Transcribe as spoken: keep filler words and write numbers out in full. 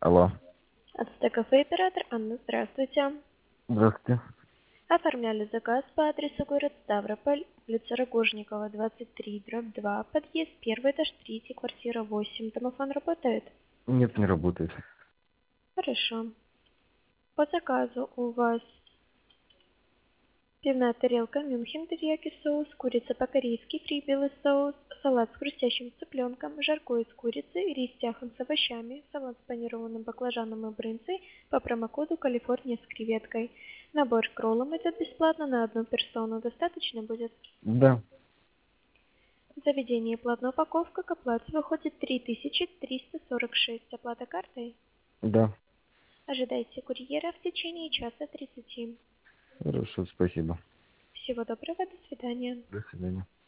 Алло. Ацтекафе оператор Анна, здравствуйте. Здравствуйте. Оформляли заказ по адресу город Ставрополь, улица Рогожникова, двадцать три, дробь два, подъезд, первый этаж, третий, квартира восемь. Домофон работает? Нет, не работает. Хорошо. По заказу у вас пивная тарелка Мюнхен терияки соус, курица по-корейски, фри белый соус, салат с хрустящим цыпленком, жаркое из курицы, рис тяхан с овощами, салат с панированным баклажаном и брынзой по промокоду Калифорния с креветкой. Набор к роллам идет бесплатно на одну персону. Достаточно будет? Да. В заведении платная упаковка к оплате выходит три тысячи триста сорок шесть. Оплата картой? Да. Ожидайте курьера в течение часа тридцати. Хорошо, спасибо. Всего доброго, до свидания. До свидания.